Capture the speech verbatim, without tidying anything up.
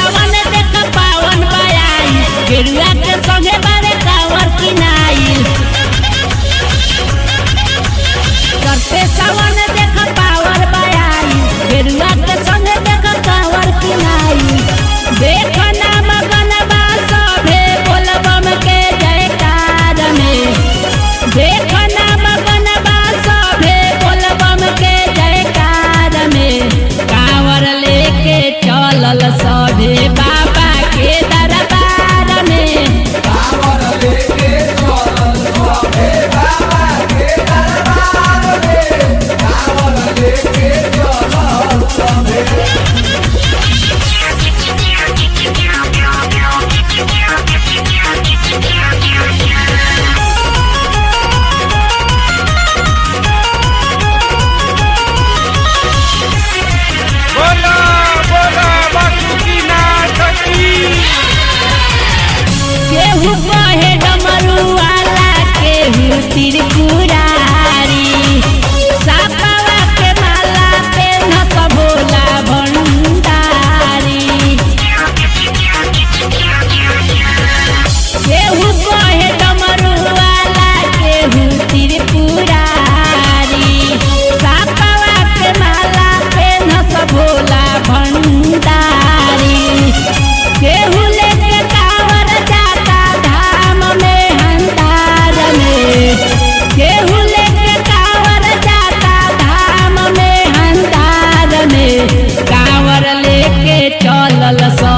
सावन देख पावन बयाई गेरुआ के संगे बारे कांवर किनाई करते सावन देख पावन बयाई गेरुआ के संगे देख कांवर किनाई देख ना मगन बा सभे बोलबम के जयकार में देख ना मगन बा सभे बोलबम के जयकार में कांवर लेके चलल सभे बाबा के दरबार में कांवर लेके चलल सभे बाबा के दरबार में कांवर लेके चलल सभे बोला बोला बासुकीनाथ की केहू कहे डमरू वाला केहू त्रिपुरारी सापावा के माला पेन्हत भोला भंडारी केहू कहे डमरू वाला केहू त्रिपुरारी सापावा के माला पेन्हत भोला भंडारी केहू लेके कांवर जाता धाम में हंडार में केहू लेके कांवर जाता धाम में हंडार में कांवर लेके चलल स